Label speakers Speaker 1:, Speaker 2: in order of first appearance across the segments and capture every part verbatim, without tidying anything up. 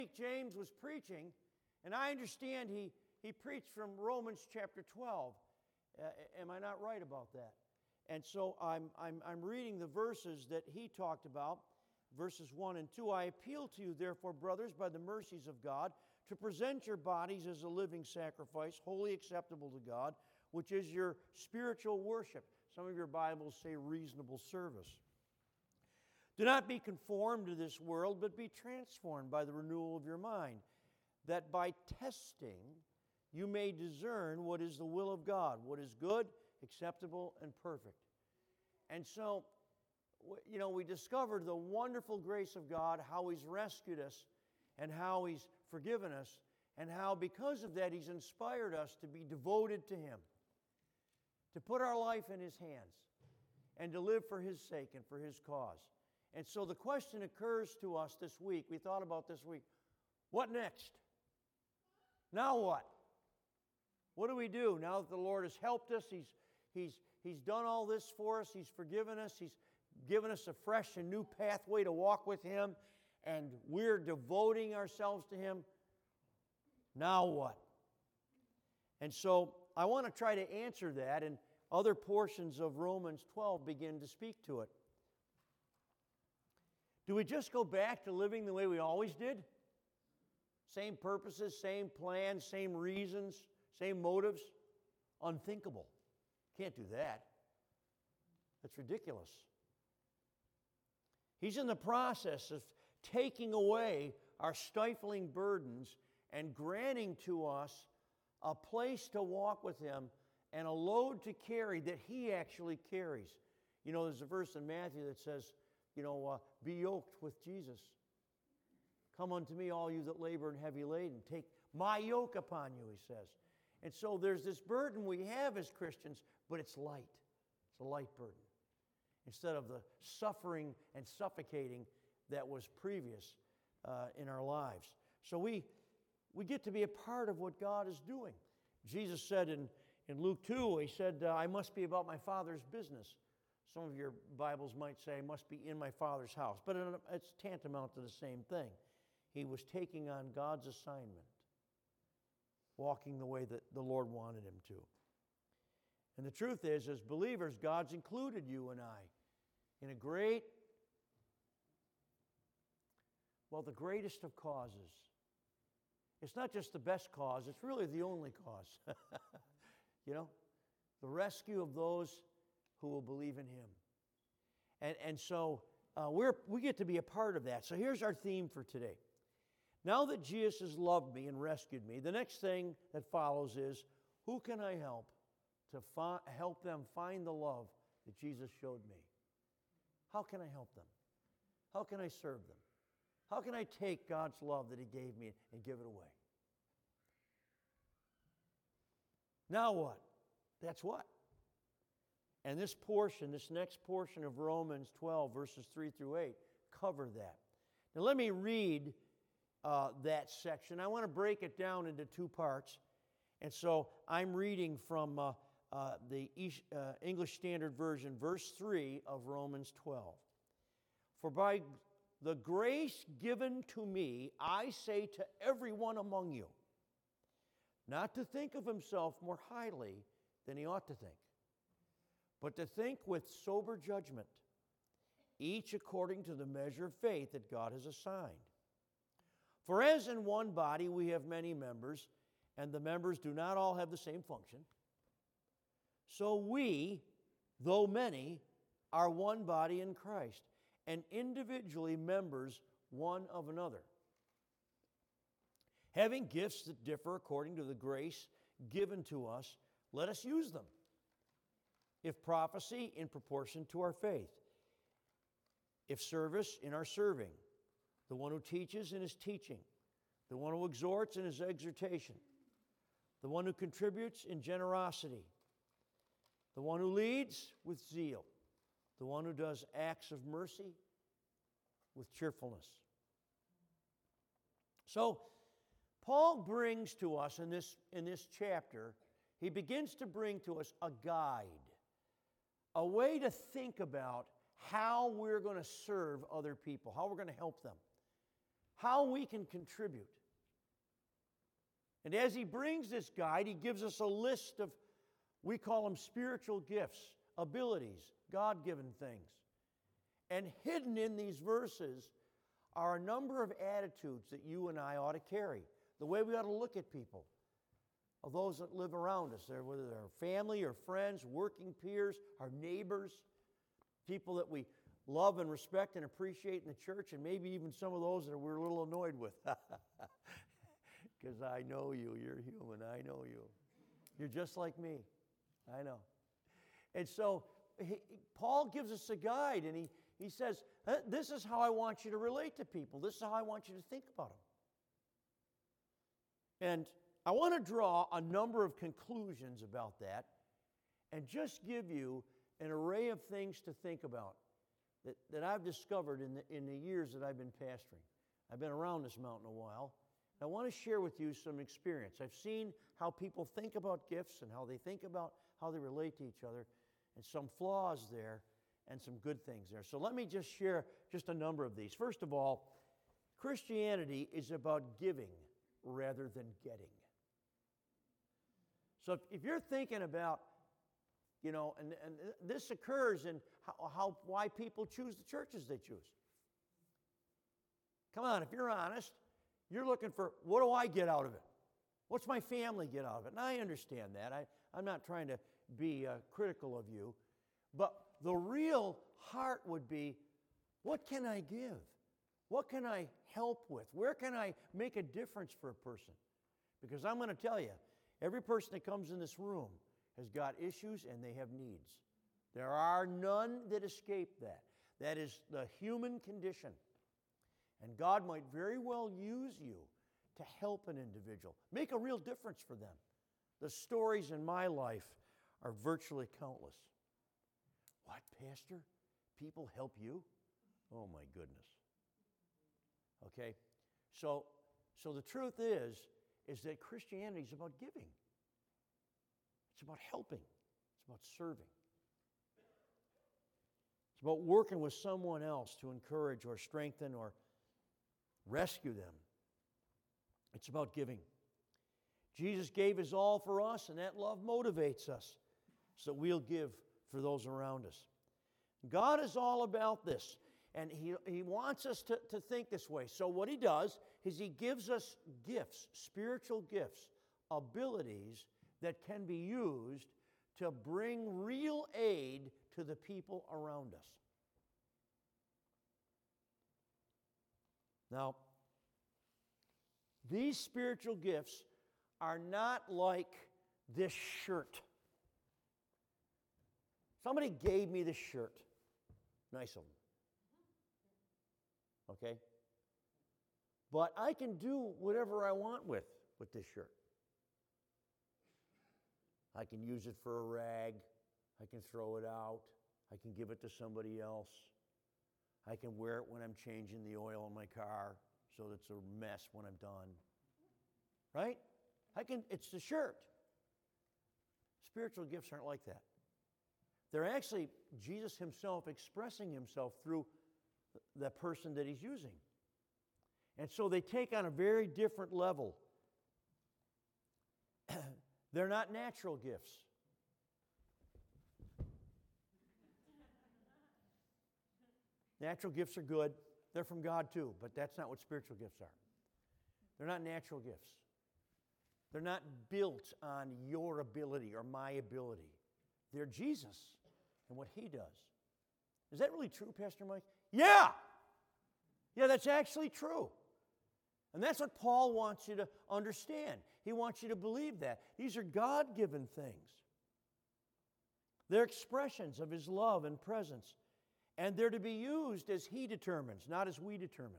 Speaker 1: James was preaching, and I understand he, he preached from Romans chapter twelve. Uh, am I not right about that? And so I'm, I'm, I'm reading the verses that he talked about, verses one and two. I appeal to you, therefore, brothers, by the mercies of God, to present your bodies as a living sacrifice, wholly acceptable to God, which is your spiritual worship. Some of your Bibles say reasonable service. Do not be conformed to this world, but be transformed by the renewal of your mind, that by testing you may discern what is the will of God, what is good, acceptable, and perfect. And so, you know, we discovered the wonderful grace of God, how He's rescued us, and how He's forgiven us, and how because of that He's inspired us to be devoted to Him, to put our life in His hands, and to live for His sake and for His cause. And so the question occurs to us this week, we thought about this week, what next? Now what? What do we do now that the Lord has helped us? He's, he's, he's done all this for us. He's forgiven us. He's given us a fresh and new pathway to walk with Him. And we're devoting ourselves to Him. Now what? And so I want to try to answer that, and other portions of Romans twelve begin to speak to it. Do we just go back to living the way we always did? Same purposes, same plans, same reasons, same motives? Unthinkable. Can't do that. That's ridiculous. He's in the process of taking away our stifling burdens and granting to us a place to walk with Him and a load to carry that He actually carries. You know, there's a verse in Matthew that says, you know, uh, be yoked with Jesus. Come unto me, all you that labor and heavy laden. Take my yoke upon you, He says. And so there's this burden we have as Christians, but it's light. It's a light burden. Instead of the suffering and suffocating that was previous uh, in our lives. So we, we get to be a part of what God is doing. Jesus said in, in Luke two, He said, uh, I must be about my Father's business. Some of your Bibles might say, I must be in my Father's house. But it's tantamount to the same thing. He was taking on God's assignment, walking the way that the Lord wanted him to. And the truth is, as believers, God's included you and I in a great, well, the greatest of causes. It's not just the best cause, it's really the only cause. You know, the rescue of those who will believe in Him. And, and so uh, we're, we get to be a part of that. So here's our theme for today. Now that Jesus has loved me and rescued me, the next thing that follows is, who can I help to fi- help them find the love that Jesus showed me? How can I help them? How can I serve them? How can I take God's love that He gave me and give it away? Now what? That's what? And this portion, this next portion of Romans twelve, verses three through eight, cover that. Now let me read uh, that section. I want to break it down into two parts. And so I'm reading from uh, uh, the uh, English Standard Version, verse three of Romans twelve. For by the grace given to me, I say to everyone among you, not to think of himself more highly than he ought to think, but to think with sober judgment, each according to the measure of faith that God has assigned. For as in one body we have many members, and the members do not all have the same function, so we, though many, are one body in Christ, and individually members one of another. Having gifts that differ according to the grace given to us, let us use them. If prophecy, in proportion to our faith. If service, in our serving. The one who teaches, in his teaching. The one who exhorts, in his exhortation. The one who contributes, in generosity. The one who leads, with zeal. The one who does acts of mercy, with cheerfulness. So, Paul brings to us in this, in this chapter, he begins to bring to us a guide. A way to think about how we're going to serve other people, how we're going to help them, how we can contribute. And as he brings this guide, he gives us a list of, we call them spiritual gifts, abilities, God-given things. And hidden in these verses are a number of attitudes that you and I ought to carry. The way we ought to look at people, of those that live around us, whether they're family or friends, working peers, our neighbors, people that we love and respect and appreciate in the church, and maybe even some of those that we're a little annoyed with. Because I know you, you're human, I know you. You're just like me, I know. And so he, Paul gives us a guide, and he, he says, this is how I want you to relate to people. This is how I want you to think about them. And I want to draw a number of conclusions about that and just give you an array of things to think about that, that I've discovered in the, in the years that I've been pastoring. I've been around this mountain a while. I want to share with you some experience. I've seen how people think about gifts and how they think about how they relate to each other, and some flaws there and some good things there. So let me just share just a number of these. First of all, Christianity is about giving rather than getting. So if, if you're thinking about, you know, and, and this occurs in how, how why people choose the churches they choose. Come on, if you're honest, you're looking for, what do I get out of it? What's my family get out of it? And I understand that. I, I'm not trying to be uh, critical of you. But the real heart would be, what can I give? What can I help with? Where can I make a difference for a person? Because I'm going to tell you, every person that comes in this room has got issues and they have needs. There are none that escape that. That is the human condition. And God might very well use you to help an individual, make a real difference for them. The stories in my life are virtually countless. What, Pastor? People help you? Oh, my goodness. Okay? So, so the truth is, is that Christianity is about giving. It's about helping. It's about serving. It's about working with someone else to encourage or strengthen or rescue them. It's about giving. Jesus gave his all for us, and that love motivates us so that we'll give for those around us. God is all about this, and he, he wants us to, to think this way. So what he does is he gives us gifts, spiritual gifts, abilities that can be used to bring real aid to the people around us. Now, these spiritual gifts are not like this shirt. Somebody gave me this shirt. Nice of them. Okay? But I can do whatever I want with, with this shirt. I can use it for a rag. I can throw it out. I can give it to somebody else. I can wear it when I'm changing the oil in my car so that it's a mess when I'm done. Right? I can, it's the shirt. Spiritual gifts aren't like that. They're actually Jesus himself expressing himself through the person that he's using. And so they take on a very different level. They're not natural gifts. Natural gifts are good. They're from God too, but that's not what spiritual gifts are. They're not natural gifts. They're not built on your ability or my ability. They're Jesus and what he does. Is that really true, Pastor Mike? Yeah! Yeah, that's actually true. And that's what Paul wants you to understand. He wants you to believe that. These are God-given things. They're expressions of his love and presence. And they're to be used as he determines, not as we determine.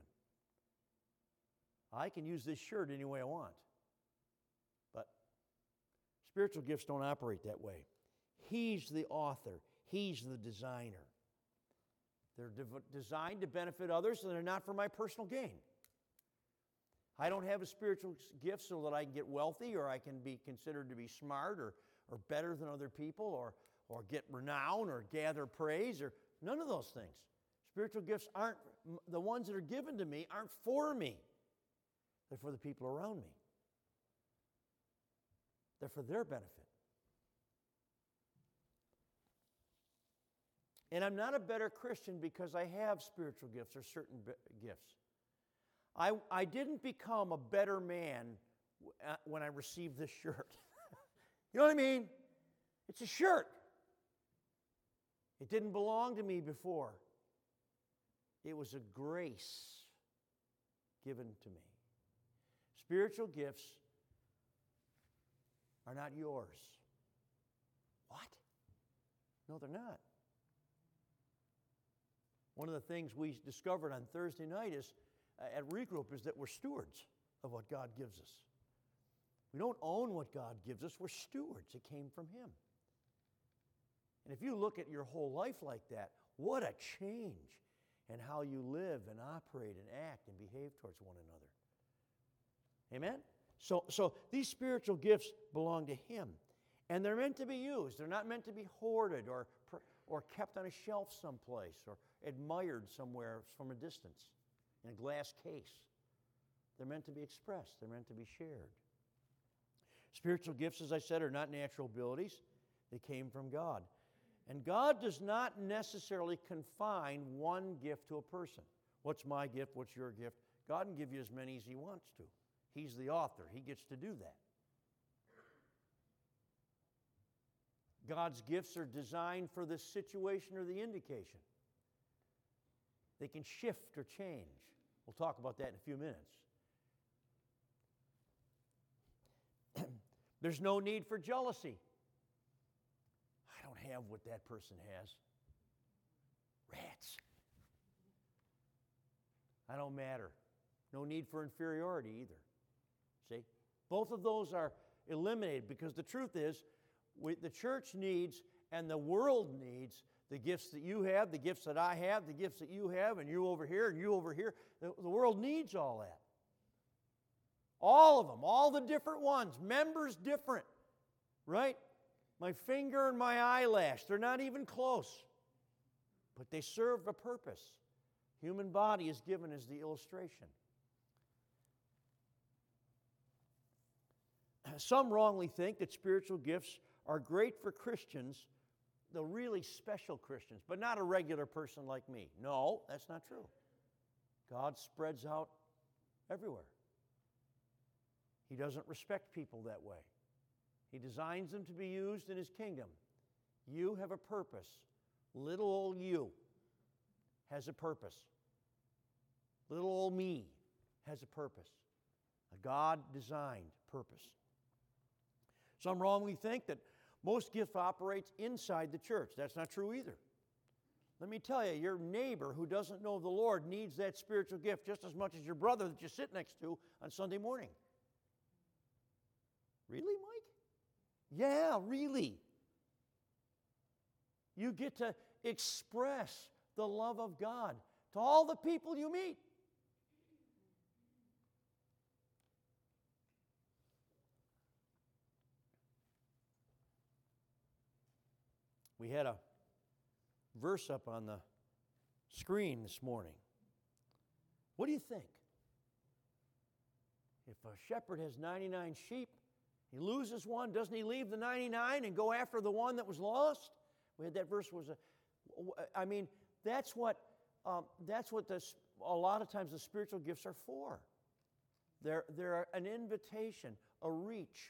Speaker 1: I can use this shirt any way I want. But spiritual gifts don't operate that way. He's the author. He's the designer. They're de- designed to benefit others, and they're not for my personal gain. I don't have a spiritual gift so that I can get wealthy, or I can be considered to be smart or, or better than other people, or, or get renown or gather praise, or none of those things. Spiritual gifts aren't, the ones that are given to me aren't for me. They're for the people around me. They're for their benefit. And I'm not a better Christian because I have spiritual gifts or certain be- gifts. I, I didn't become a better man w- when I received this shirt. You know what I mean? It's a shirt. It didn't belong to me before. It was a grace given to me. Spiritual gifts are not yours. What? No, they're not. One of the things we discovered on Thursday night is, uh, at Regroup, is that we're stewards of what God gives us. We don't own what God gives us. We're stewards. It came from Him. And if you look at your whole life like that, what a change in how you live and operate and act and behave towards one another. Amen? So, so these spiritual gifts belong to Him. And they're meant to be used. They're not meant to be hoarded or, or kept on a shelf someplace or admired somewhere from a distance in a glass case. They're meant to be expressed. They're meant to be shared. Spiritual gifts, as I said, are not natural abilities. They came from God. And God does not necessarily confine one gift to a person. What's my gift? What's your gift? God can give you as many as He wants to. He's the author. He gets to do that. God's gifts are designed for the situation or the indication. They can shift or change. We'll talk about that in a few minutes. There's no need for jealousy. I don't have what that person has. Rats. I don't matter. No need for inferiority either. See? Both of those are eliminated because the truth is, we, the church needs and the world needs the gifts that you have, the gifts that I have, the gifts that you have, and you over here, and you over here. The, the world needs all that. All of them, all the different ones. Members different, right? My finger and my eyelash, they're not even close. But they serve a purpose. Human body is given as the illustration. Some wrongly think that spiritual gifts are great for Christians, the really special Christians, but not a regular person like me. No, that's not true. God spreads out everywhere. He doesn't respect people that way. He designs them to be used in His kingdom. You have a purpose. Little old you has a purpose. Little old me has a purpose. A God-designed purpose. Some wrongly think that most gift operates inside the church. That's not true either. Let me tell you, your neighbor who doesn't know the Lord needs that spiritual gift just as much as your brother that you sit next to on Sunday morning. Really, Mike? Yeah, really. You get to express the love of God to all the people you meet. We had a verse up on the screen this morning. What do you think? If a shepherd has ninety-nine sheep, he loses one, doesn't he leave the ninety-nine and go after the one that was lost? We had that verse was a, I mean, that's what um, that's what the, a lot of times the spiritual gifts are for. They're, they're an invitation, a reach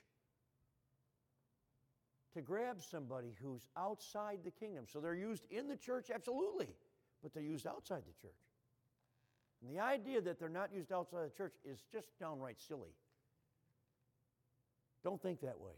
Speaker 1: to grab somebody who's outside the kingdom. So they're used in the church, absolutely, but they're used outside the church. And the idea that they're not used outside the church is just downright silly. Don't think that way.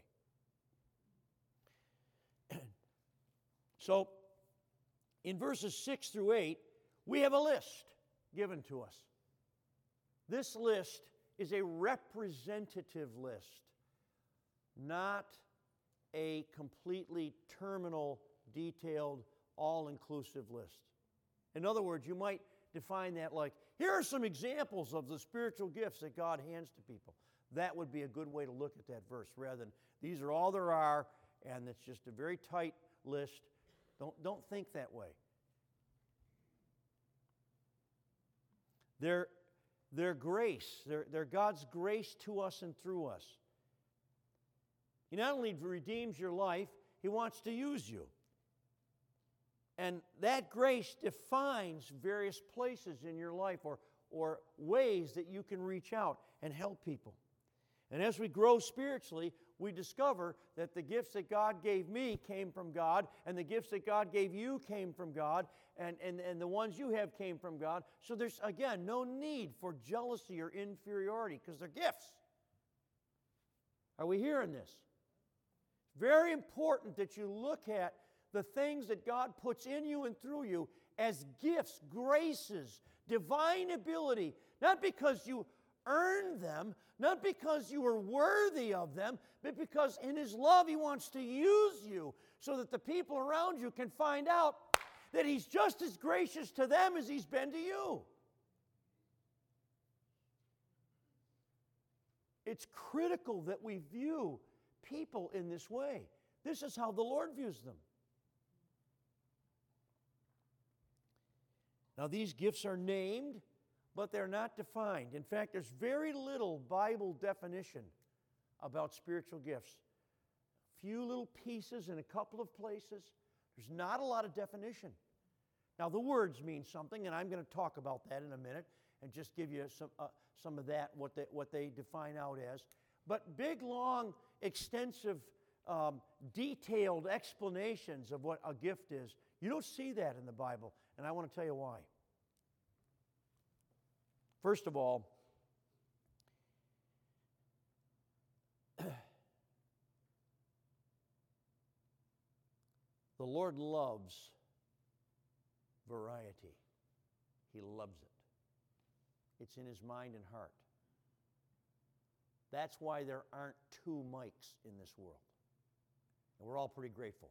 Speaker 1: So, in verses six through eight, we have a list given to us. This list is a representative list, not a completely terminal, detailed, all-inclusive list. In other words, you might define that like, here are some examples of the spiritual gifts that God hands to people. That would be a good way to look at that verse, rather than these are all there are, and it's just a very tight list. Don't, don't think that way. There, They're grace. They're, they're God's grace to us and through us. He not only redeems your life, He wants to use you. And that grace defines various places in your life or, or ways that you can reach out and help people. And as we grow spiritually, we discover that the gifts that God gave me came from God, and the gifts that God gave you came from God, and, and, and the ones you have came from God. So there's, again, no need for jealousy or inferiority because they're gifts. Are we hearing this? Very important that you look at the things that God puts in you and through you as gifts, graces, divine ability, not because you earned them, not because you are worthy of them, but because in His love He wants to use you so that the people around you can find out that He's just as gracious to them as He's been to you. It's critical that we view people in this way. This is how the Lord views them. Now, these gifts are named, but they're not defined. In fact, there's very little Bible definition about spiritual gifts. A few little pieces in a couple of places. There's not a lot of definition. Now, the words mean something, and I'm going to talk about that in a minute and just give you some, uh, some of that, what they, what they define out as. But big, long, extensive, um, detailed explanations of what a gift is, you don't see that in the Bible, and I want to tell you why. First of all, the Lord loves variety. He loves it. It's in His mind and heart. That's why there aren't two Mikes in this world. And we're all pretty grateful.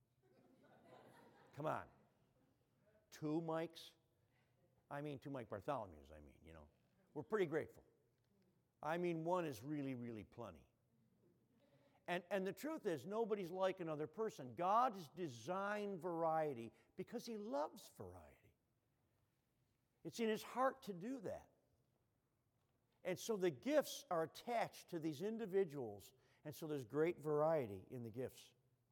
Speaker 1: Come on. Two Mikes? I mean, two Mike Bartholomew's, I mean, you know. We're pretty grateful. I mean, one is really, really plenty. And, and the truth is, nobody's like another person. God has designed variety because He loves variety. It's in His heart to do that. And so the gifts are attached to these individuals, and so there's great variety in the gifts.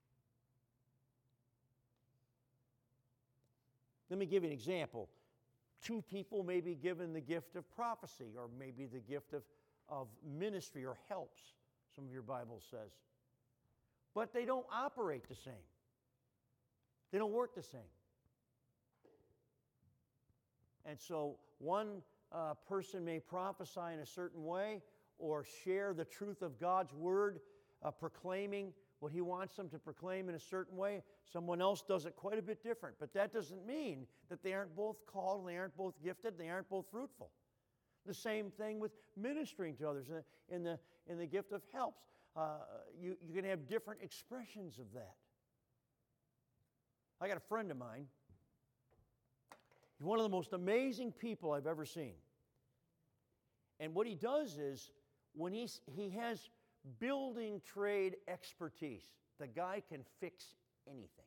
Speaker 1: Let me give you an example. Two people may be given the gift of prophecy, or maybe the gift of, of ministry or helps, some of your Bible says. But they don't operate the same. They don't work the same. And so one uh, person may prophesy in a certain way or share the truth of God's word, uh, proclaiming what He wants them to proclaim in a certain way. Someone else does it quite a bit different. But that doesn't mean that they aren't both called, and they aren't both gifted, and they aren't both fruitful. The same thing with ministering to others in the, in the gift of helps. Uh, you, you can have different expressions of that. I got a friend of mine. He's one of the most amazing people I've ever seen. And what he does is, when he's, he has building trade expertise, the guy can fix anything.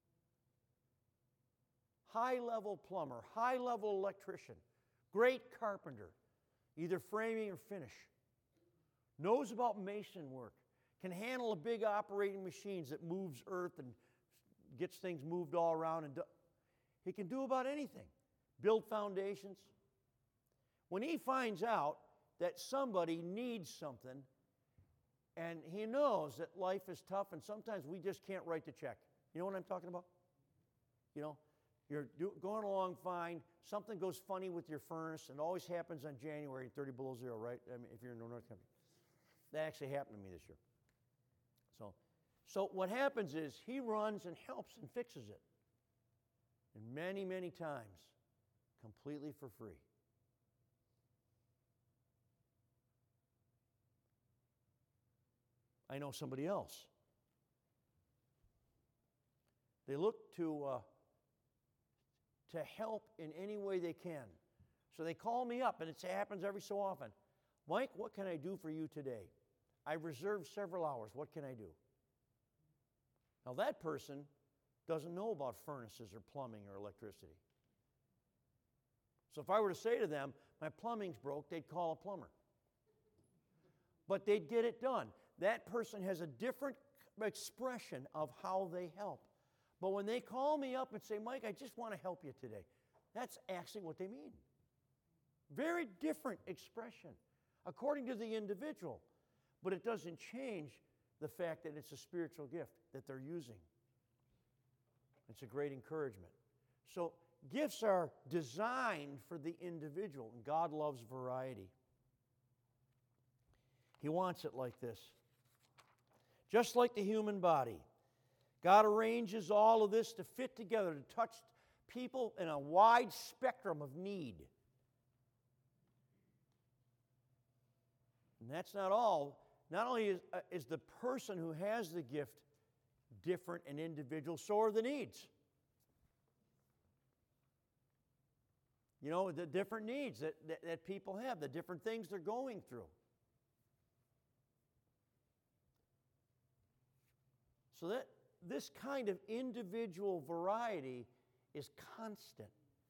Speaker 1: High-level plumber, high-level electrician, great carpenter, either framing or finish. Knows about mason work, can handle a big operating machines that moves earth and gets things moved all around. And do, he can do about anything. Build foundations. When he finds out that somebody needs something, and he knows that life is tough, and sometimes we just can't write the check. You know what I'm talking about? You know, you're do, going along fine. Something goes funny with your furnace, and it always happens on January, thirty below zero, right? I mean, if you're in the North Country. That actually happened to me this year. So, so what happens is he runs and helps and fixes it. And many, many times, completely for free. I know somebody else. They look to, uh, to help in any way they can. So they call me up, and it happens every so often. Mike, what can I do for you today? I reserved several hours. What can I do? Now that person doesn't know about furnaces or plumbing or electricity. So if I were to say to them, my plumbing's broke, they'd call a plumber. But they'd get it done. That person has a different expression of how they help. But when they call me up and say, Mike, I just want to help you today, that's actually what they mean. Very different expression according to the individual. But it doesn't change the fact that it's a spiritual gift that they're using. It's a great encouragement. So gifts are designed for the individual, and God loves variety. He wants it like this. Just like the human body, God arranges all of this to fit together, to touch people in a wide spectrum of need. And that's not all. Not only is, uh, is the person who has the gift different and individual, so are the needs. You know, the different needs that, that, that people have, the different things they're going through. So that this kind of individual variety is constant.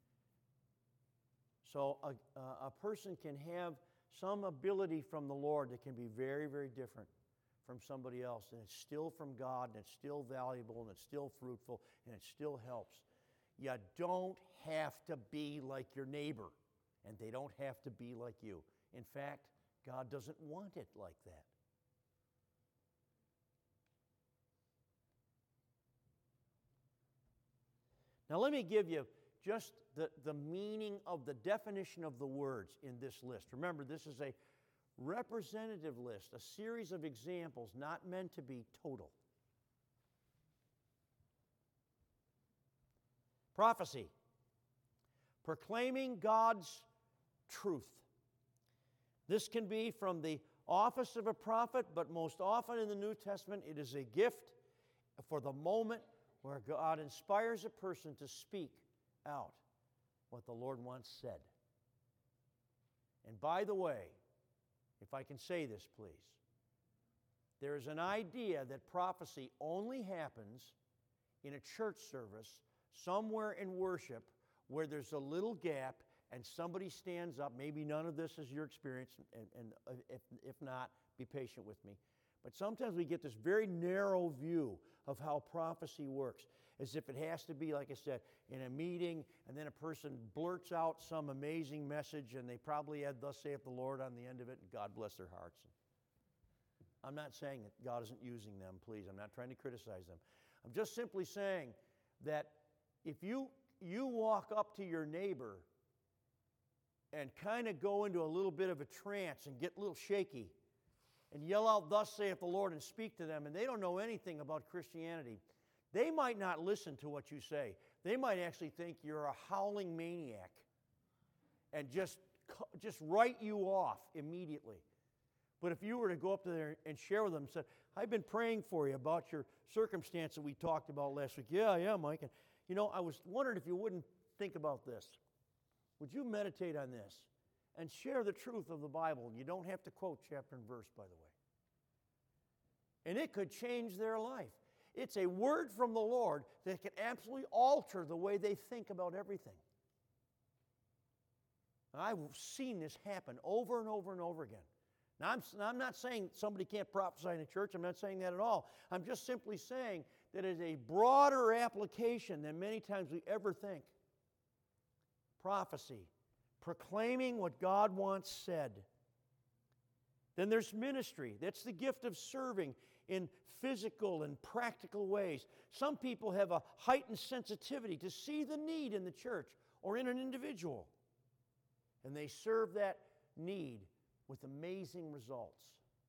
Speaker 1: So a, a person can have some ability from the Lord that can be very, very different from somebody else, and it's still from God, and it's still valuable, and it's still fruitful, and it still helps. You don't have to be like your neighbor, and they don't have to be like you. In fact, God doesn't want it like that. Now let me give you just the, the meaning of the definition of the words in this list. Remember, this is a representative list, a series of examples not meant to be total. Prophecy, proclaiming God's truth. This can be from the office of a prophet, but most often in the New Testament it is a gift for the moment where God inspires a person to speak out what the Lord once said. And by the way, if I can say this, please, there is an idea that prophecy only happens in a church service, somewhere in worship, where there's a little gap and somebody stands up. Maybe none of this is your experience, and, and if, if not, be patient with me. But sometimes we get this very narrow view of how prophecy works, as if it has to be, like I said, in a meeting, and then a person blurts out some amazing message, and they probably had "Thus saith the Lord" on the end of it, and God bless their hearts. I'm not saying that God isn't using them, please. I'm not trying to criticize them. I'm just simply saying that if you, you walk up to your neighbor and kind of go into a little bit of a trance and get a little shaky, and yell out, "Thus saith the Lord," and speak to them, and they don't know anything about Christianity, they might not listen to what you say. They might actually think you're a howling maniac and just, just write you off immediately. But if you were to go up to there and share with them and say, "I've been praying for you about your circumstance that we talked about last week." "Yeah, yeah, Mike. And, you know, I was wondering if you wouldn't think about this. Would you meditate on this and share the truth of the Bible?" And you don't have to quote chapter and verse, by the way. And it could change their life. It's a word from the Lord that can absolutely alter the way they think about everything. And I've seen this happen over and over and over again. Now, I'm, I'm not saying somebody can't prophesy in a church. I'm not saying that at all. I'm just simply saying that it is a broader application than many times we ever think. Prophecy, proclaiming what God once said. Then there's ministry. That's the gift of serving in physical and practical ways. Some people have a heightened sensitivity to see the need in the church or in an individual, and they serve that need with amazing results.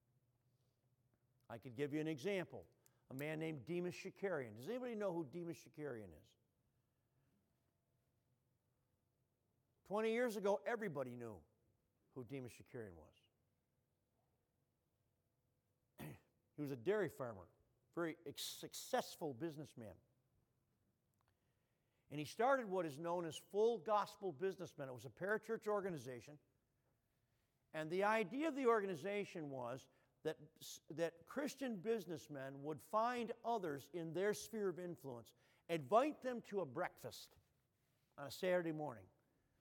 Speaker 1: I could give you an example. A man named Demas Shakarian. Does anybody know who Demas Shakarian is? Twenty years ago, everybody knew who Demas Shakarian was. He was a dairy farmer, very successful businessman. And he started what is known as Full Gospel Businessmen. It was a parachurch organization. And the idea of the organization was that, that Christian businessmen would find others in their sphere of influence, invite them to a breakfast on a Saturday morning.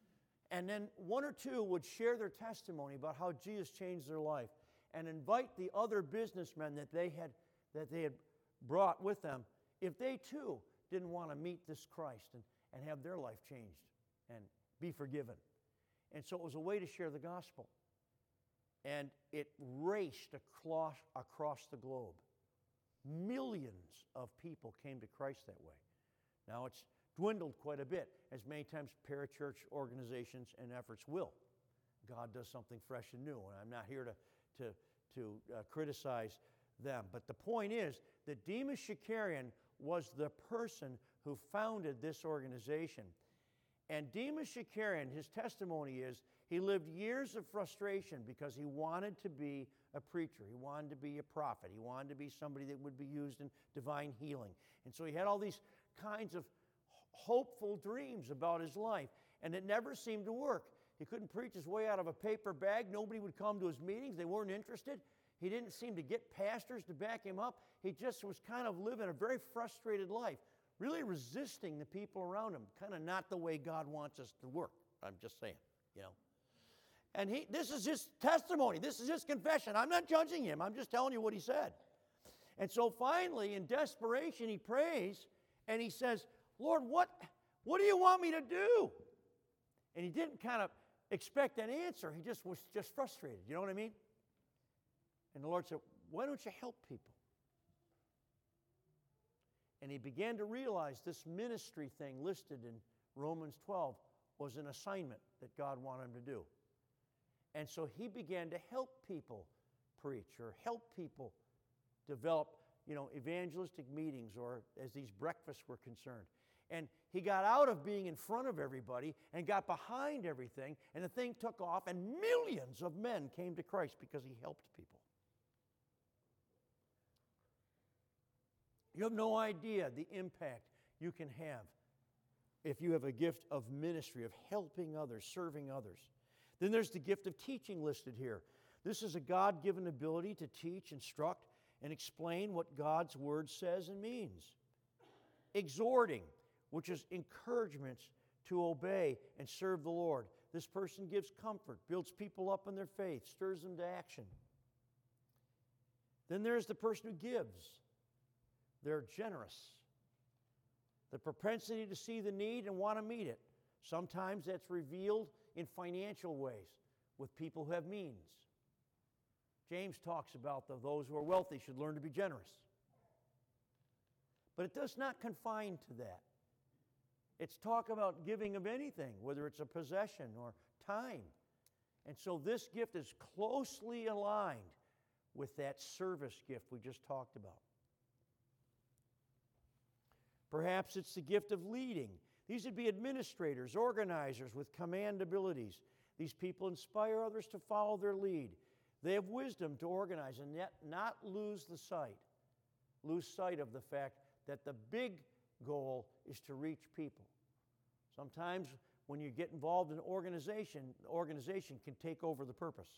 Speaker 1: And then one or two would share their testimony about how Jesus changed their life and invite the other businessmen that they had, that they had brought with them, if they too didn't want to meet this Christ and, and have their life changed and be forgiven. And so it was a way to share the gospel. And it raced across, across the globe. Millions of people came to Christ that way. Now it's dwindled quite a bit, as many times parachurch organizations and efforts will. God does something fresh and new, and I'm not here to, to, to uh, criticize them. But the point is that Demos Shakarian was the person who founded this organization. And Demos Shakarian, his testimony is, he lived years of frustration because he wanted to be a preacher. He wanted to be a prophet. He wanted to be somebody that would be used in divine healing. And so he had all these kinds of hopeful dreams about his life, and it never seemed to work. He couldn't preach his way out of a paper bag. Nobody would come to his meetings. They weren't interested. He didn't seem to get pastors to back him up. He just was kind of living a very frustrated life, really resisting the people around him, kind of not the way God wants us to work. I'm just saying, you know. And he, this is his testimony. This is his confession. I'm not judging him. I'm just telling you what he said. And so finally, in desperation, he prays, and he says, Lord, what, what do you want me to do? And he didn't kind of expect an answer. He just was just frustrated. You know what I mean? And the Lord said, why don't you help people? And he began to realize this ministry thing listed in Romans twelve was an assignment that God wanted him to do. And so he began to help people preach or help people develop, you know, evangelistic meetings, or as these breakfasts were concerned. And he got out of being in front of everybody and got behind everything, and the thing took off, and millions of men came to Christ because he helped people. You have no idea the impact you can have if you have a gift of ministry, of helping others, serving others. Then there's the gift of teaching listed here. This is a God-given ability to teach, instruct, and explain what God's Word says and means. Exhorting, which is encouragements to obey and serve the Lord. This person gives comfort, builds people up in their faith, stirs them to action. Then there's the person who gives. They're generous. The propensity to see the need and want to meet it. Sometimes that's revealed in financial ways with people who have means. James talks about the, those who are wealthy should learn to be generous. But it does not confine to that. It's talk about giving of anything, whether it's a possession or time. And so this gift is closely aligned with that service gift we just talked about. Perhaps it's the gift of leading. These would be administrators, organizers with command abilities. These people inspire others to follow their lead. They have wisdom to organize and yet not lose the sight, lose sight of the fact that the big goal is to reach people. Sometimes when you get involved in an organization, the organization can take over the purpose.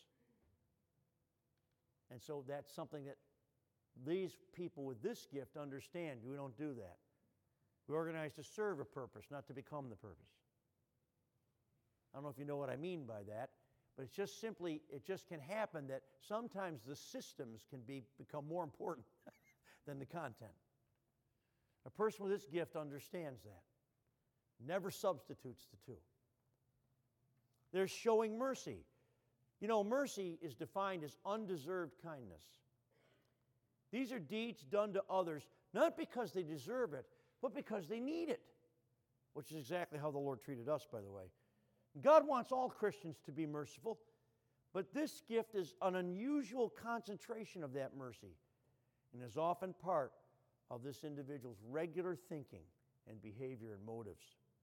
Speaker 1: And so that's something that these people with this gift understand. We don't do that. We organize to serve a purpose, not to become the purpose. I don't know if you know what I mean by that, but it's just simply, it just can happen that sometimes the systems can be, become more important than the content. A person with this gift understands that. Never substitutes the two. There's showing mercy. You know, mercy is defined as undeserved kindness. These are deeds done to others, not because they deserve it, but because they need it, which is exactly how the Lord treated us, by the way. God wants all Christians to be merciful, but this gift is an unusual concentration of that mercy and is often part of this individual's regular thinking and behavior and motives.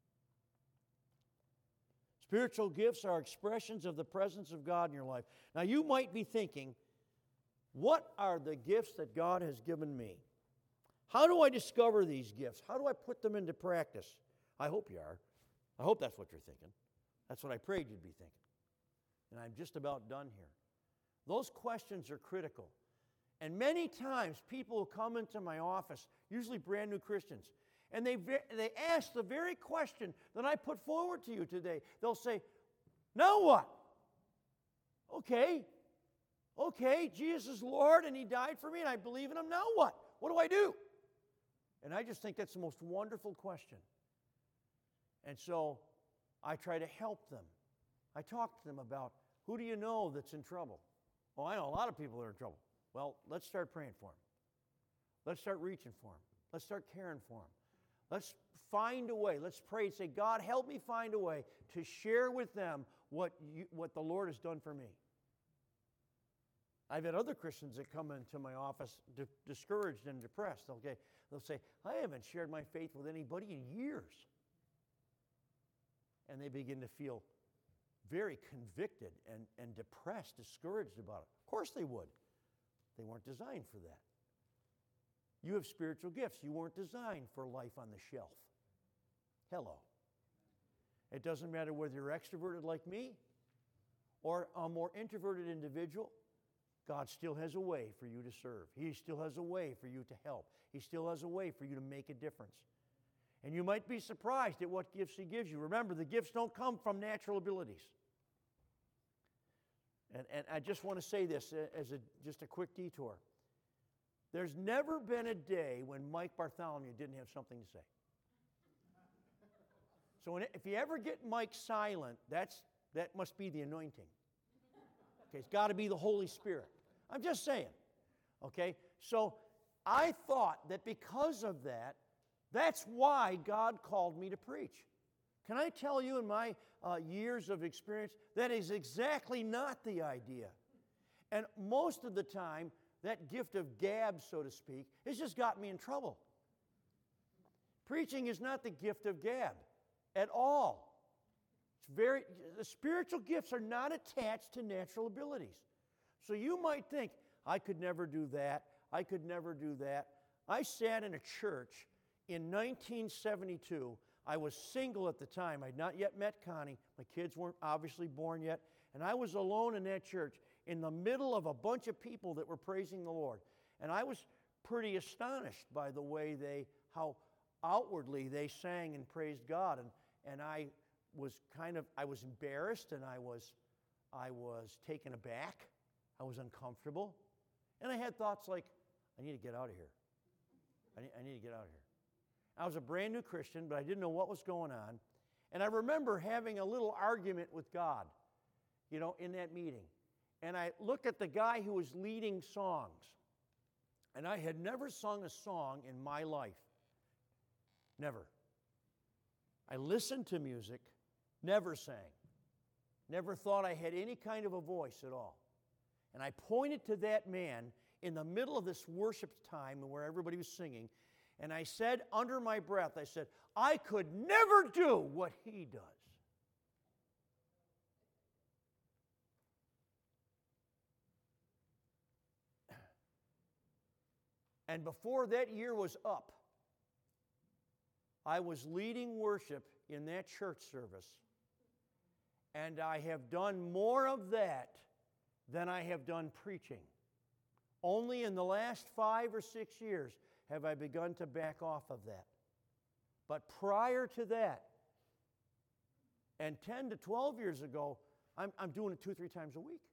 Speaker 1: Spiritual gifts are expressions of the presence of God in your life. Now, you might be thinking, what are the gifts that God has given me? How do I discover these gifts? How do I put them into practice? I hope you are. I hope that's what you're thinking. That's what I prayed you'd be thinking. And I'm just about done here. Those questions are critical. And many times people will come into my office, usually brand new Christians, and they, they ask the very question that I put forward to you today. They'll say, Now what? Okay. Okay, Jesus is Lord and He died for me and I believe in Him. Now what? What do I do? And I just think that's the most wonderful question. And so I try to help them. I talk to them about, who do you know that's in trouble? Well, I know a lot of people that are in trouble. Well, let's start praying for them. Let's start reaching for them. Let's start caring for them. Let's find a way. Let's pray and say, God, help me find a way to share with them what, you, what the Lord has done for me. I've had other Christians that come into my office di- discouraged and depressed. Okay, they'll say, I haven't shared my faith with anybody in years. And they begin to feel very convicted and, and depressed, discouraged about it. Of course they would. They weren't designed for that. You have spiritual gifts. You weren't designed for life on the shelf. Hello. It doesn't matter whether you're extroverted like me or a more introverted individual. God still has a way for you to serve. He still has a way for you to help. He still has a way for you to make a difference. And you might be surprised at what gifts He gives you. Remember, the gifts don't come from natural abilities. And, and I just want to say this as a, just a quick detour. There's never been a day when Mike Bartholomew didn't have something to say. So when, if you ever get Mike silent, that's, that must be the anointing. Okay, it's got to be the Holy Spirit. I'm just saying. Okay, so I thought that because of that, that's why God called me to preach. Can I tell you in my uh, years of experience, that is exactly not the idea. And most of the time, that gift of gab, so to speak, has just got me in trouble. Preaching is not the gift of gab at all. It's very, the spiritual gifts are not attached to natural abilities. So you might think, I could never do that. I could never do that. I sat in a church in nineteen seventy-two. I was single at the time. I'd not yet met Connie. My kids weren't obviously born yet. And I was alone in that church in the middle of a bunch of people that were praising the Lord. And I was pretty astonished by the way they, how outwardly they sang and praised God. And, and I was kind of, I was embarrassed and I was, I was taken aback. I was uncomfortable. And I had thoughts like, I need to get out of here. I need, I need to get out of here. I was a brand new Christian, but I didn't know what was going on. And I remember having a little argument with God, you know, in that meeting. And I looked at the guy who was leading songs. And I had never sung a song in my life. Never. I listened to music, never sang. Never thought I had any kind of a voice at all. And I pointed to that man in the middle of this worship time where everybody was singing, and I said under my breath, I said, I could never do what he does. And before that year was up, I was leading worship in that church service, and I have done more of that than I have done preaching. Only in the last five or six years have I begun to back off of that. But prior to that, and ten to twelve years ago, I'm, I'm doing it two or three times a week.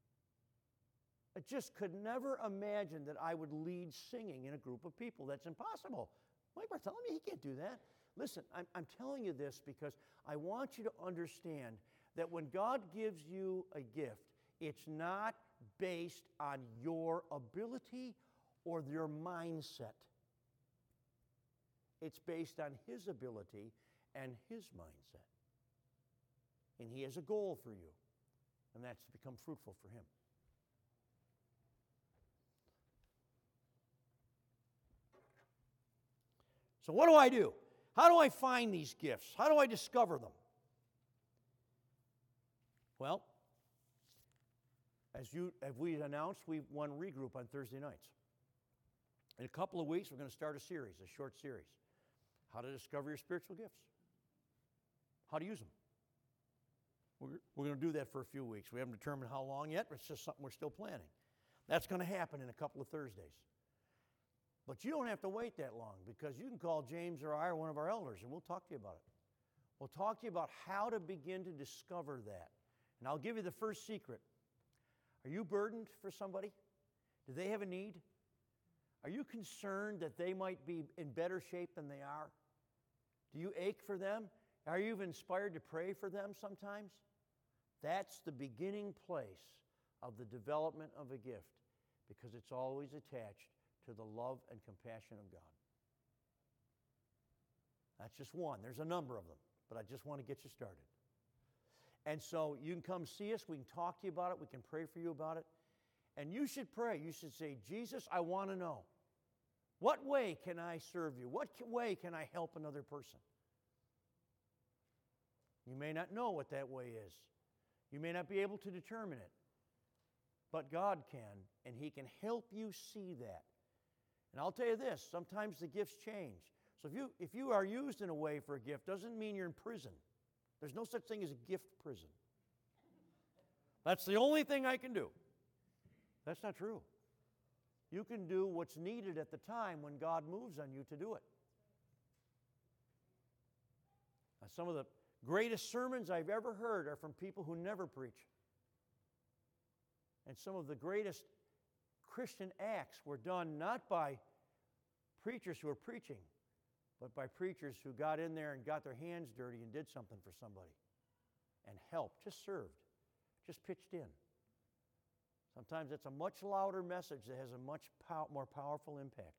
Speaker 1: I just could never imagine that I would lead singing in a group of people. That's impossible. Mike Bartholomew, he can't do that. Listen, I'm, I'm telling you this because I want you to understand that when God gives you a gift, it's not based on your ability or your mindset. It's based on His ability and His mindset. And He has a goal for you, and that's to become fruitful for Him. So what do I do? How do I find these gifts? How do I discover them? Well, as you, as we announced, we won Regroup on Thursday nights. In a couple of weeks, we're going to start a series, a short series. How to discover your spiritual gifts. How to use them. We're, we're going to do that for a few weeks. We haven't determined how long yet, but it's just something we're still planning. That's going to happen in a couple of Thursdays. But you don't have to wait that long because you can call James or I or one of our elders and we'll talk to you about it. We'll talk to you about how to begin to discover that. And I'll give you the first secret. Are you burdened for somebody? Do they have a need? Are you concerned that they might be in better shape than they are? Do you ache for them? Are you even inspired to pray for them sometimes? That's the beginning place of the development of a gift, because it's always attached to the love and compassion of God. That's just one. There's a number of them, but I just want to get you started. And so you can come see us. We can talk to you about it. We can pray for you about it. And you should pray. You should say, Jesus, I want to know. What way can I serve you? What way can I help another person? You may not know what that way is. You may not be able to determine it. But God can, and He can help you see that. And I'll tell you this, sometimes the gifts change. So if you, if you are used in a way for a gift, doesn't mean you're in prison. There's no such thing as a gift prison. That's the only thing I can do. That's not true. You can do what's needed at the time when God moves on you to do it. Now, some of the greatest sermons I've ever heard are from people who never preach. And some of the greatest Christian acts were done not by preachers who were preaching, but by preachers who got in there and got their hands dirty and did something for somebody and helped, just served, just pitched in. Sometimes it's a much louder message that has a much pow- more powerful impact.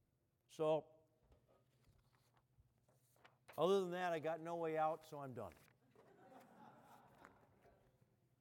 Speaker 1: So, other than that, I got no way out, so I'm done.